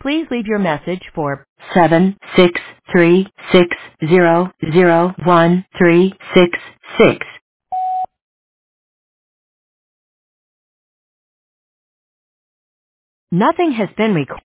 Please leave your message for 76360013666. Nothing has been recorded.